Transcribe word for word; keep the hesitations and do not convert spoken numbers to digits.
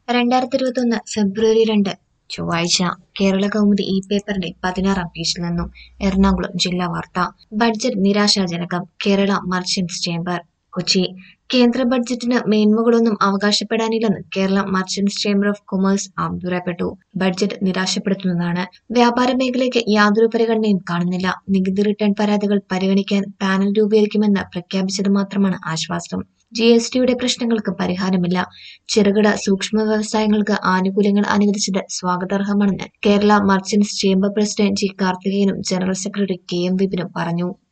രണ്ടായിരത്തി ഇരുപത്തൊന്ന് ഫെബ്രുവരി രണ്ട് ചൊവ്വാഴ്ച കേരള കൗമുദി ഈ പേപ്പറിന്റെ പതിനാറാം പേജിൽ നിന്നും എറണാകുളം ജില്ലാ വാർത്ത. ബഡ്ജറ്റ് നിരാശാജനകം. Kerala merchants chamber Kochi. കേന്ദ്ര ബഡ്ജറ്റിന് മേന്മകളൊന്നും അവകാശപ്പെടാനില്ലെന്ന് Kerala merchants chamber of commerce അഭിപ്രായപ്പെട്ടു. ബഡ്ജറ്റ് നിരാശപ്പെടുത്തുന്നതാണ്. വ്യാപാര മേഖലയ്ക്ക് യാതൊരു പരിഗണനയും കാണുന്നില്ല. നികുതി റിട്ടേൺ പരാതികൾ പരിഗണിക്കാൻ പാനൽ രൂപീകരിക്കുമെന്ന് പ്രഖ്യാപിച്ചത് മാത്രമാണ് ആശ്വാസം. ജി എസ് ടിയുടെ പ്രശ്നങ്ങൾക്ക് പരിഹാരമില്ല. ചെറുകിട സൂക്ഷ്മ വ്യവസായങ്ങൾക്ക് ആനുകൂല്യങ്ങൾ അനുവദിച്ചത് സ്വാഗതാർഹമാണെന്ന് Kerala merchants chamber president G കാർത്തികേയനും ജനറൽ സെക്രട്ടറി കെ എം വിപിനും പറഞ്ഞു.